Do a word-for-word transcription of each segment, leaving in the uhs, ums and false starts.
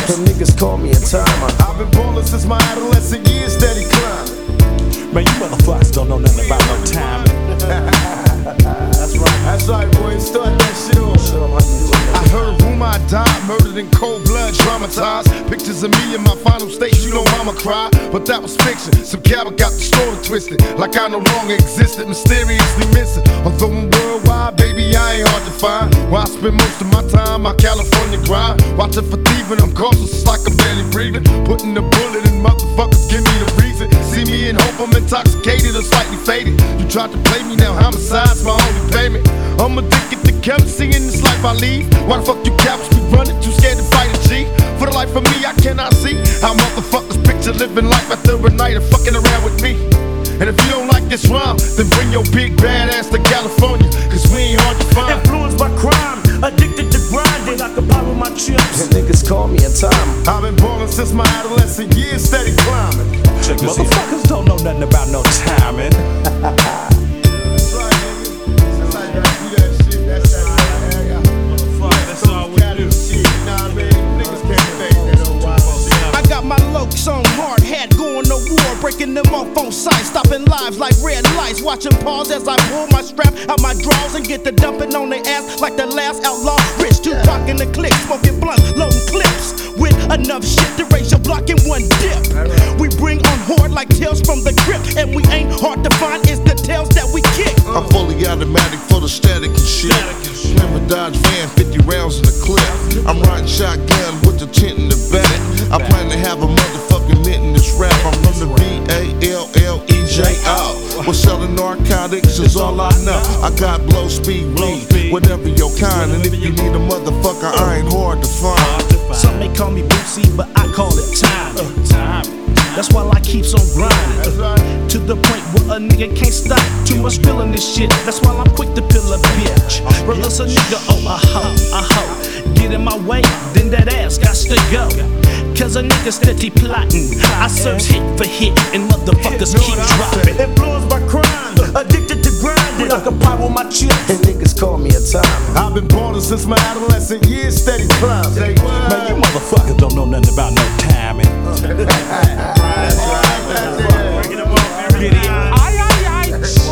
chips. And niggas call me a timer. I've been ballin' since my adolescent years, steady climbing. Man, you motherfuckers don't know nothing about no time. That's right. That's right, boy. Start that shit off. I heard rumor I died, murdered in cold blood, traumatized. Pictures of me in my final state, you know mama cried. But that was fiction. Some cabin got the story twisted, like I no longer existed, mysteriously missing. Although I'm worldwide, baby, I ain't hard to find. Where I spend most of my time, my California grind. Watching for thieving, I'm cautious, it's like I'm barely breathing. Putting a bullet in motherfuckers, give me the reason. See me in hope I'm intoxicated or slightly faded. You tried to play me, now homicide's my only payment. I'm addicted to currency in this life I lead. Why the fuck you cops be running, too scared to fight a G? For the life of me, I cannot see how motherfuckers picture living life after a night of fucking around with me. And if you don't like this rhyme, then bring your big bad ass to California, cause we ain't hard to find. Influenced by crime, addicted to grinding, I can borrow my chips. And niggas call me a timer. I've been ballin' since my adolescent years, steady climbing. Check this motherfuckers don't know nothing about no timing. That's right, nigga. That's how you gotta do that shit. That's how you gotta Motherfucker, that's all we do. shit. Nah, man, niggas can't fake that old wild shit. I got my lokes on hard hat, going to war, breaking them off on sight, stopping lives like red lights, watching pause as I pull my strap out my drawers and get the dumping on their ass like the last outlaw. Rich Tupac in the click, smoking blunts, loading clips with enough shit to raise your block in one dip. We bring on horde like tails from the grip, and we ain't hard to find, it's the tails that we kick. I'm fully automatic for the static and shit. Never Dodge van, fifty rounds in the clip. I'm riding shotgun with the tent in the back. I plan to have a motherfucking mint in this rap. I'm from the B A L L E J O. We're selling narcotics is all I know. I got blow speed weed, whatever your kind. And if you need a motherfucker, I ain't hard to find. Some may call me Bootsy, but I call it time. That's why I keeps on grinding, to the point where a nigga can't stop. Too much feeling this shit, that's why I'm quick to pill a bitch. Release a nigga, oh a hoe, a hoe. Get in my way, then that ass got to go. Cause a nigga steady plotting. I search hit for hit, and motherfuckers keep dropping. Influenced by crime, addicted to grinding, I can pop with my chips. And niggas call me a timer. I've been ballin' since my adolescent years, steady climbing. Man, you motherfuckers don't know nothing about no timing. That's right, that's it. Bring it up on every Get it? Aye, aye, aye.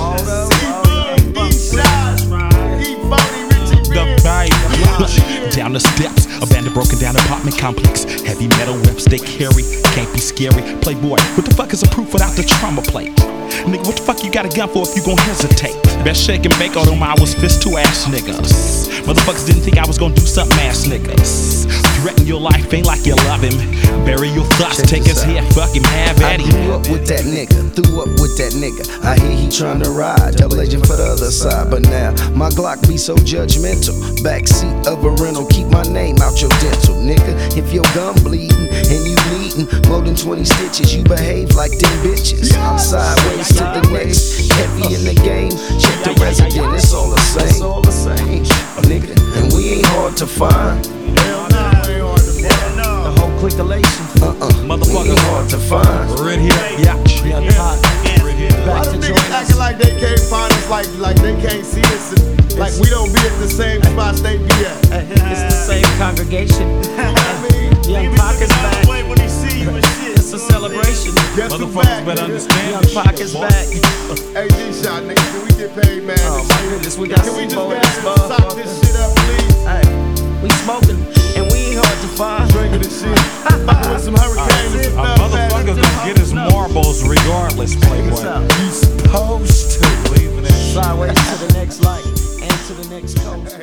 The babe. Down the steps, abandoned, broken down apartment complex. Heavy metal reps they carry, can't be scary. Playboy, what the fuck is a proof without the trauma plate? Nigga, what the fuck you got a gun for if you gon' hesitate? Best shake and bake, although I was fist to ass niggas. Motherfuckers didn't think I was gon' do something, ass niggas. Threaten your life, ain't like you love him. Bury your thoughts, take his head, fuck him, have at I him. grew up with that nigga, threw up with that nigga. I hear he tryna ride, double agent for the other side. But now, my Glock be so judgmental. Backseat of a rental, keep my name out your dental, nigga. If your gun bleeding and you bleeding more than twenty stitches, you behave like them bitches. Sideways to the next, heavy in the game. Check the resident, it's all the same. It's all the same, nigga. And we ain't hard to find. Hell nah, we ain't hard to find. The whole clickalation, uh-uh, Motherfucker. we ain't hard to find. Right here, yeah, yeah, hot. Right here. Why the niggas acting like they can't find us, like like they can't see us, and like we don't be at the same spots they be at? It's the same congregation. I mean, Young Pac is back. when he see you and shit. It's a celebration. guess who Motherfuckers back? better nigga? understand. Young Pac is back. Hey, G-Shot, nigga, can we get paid, man? Oh my goodness, we got Can we some just more go in this ahead and stop this motherfucker. shit up, please? Hey, we smoking, and we ain't hard to find. Drinking this shit. Fucking with some hurricanes and A stuff, man. motherfucker gonna get his marbles regardless, Playboy. You supposed to. Leaving that shit. Sideways to the next light, and to the next coast.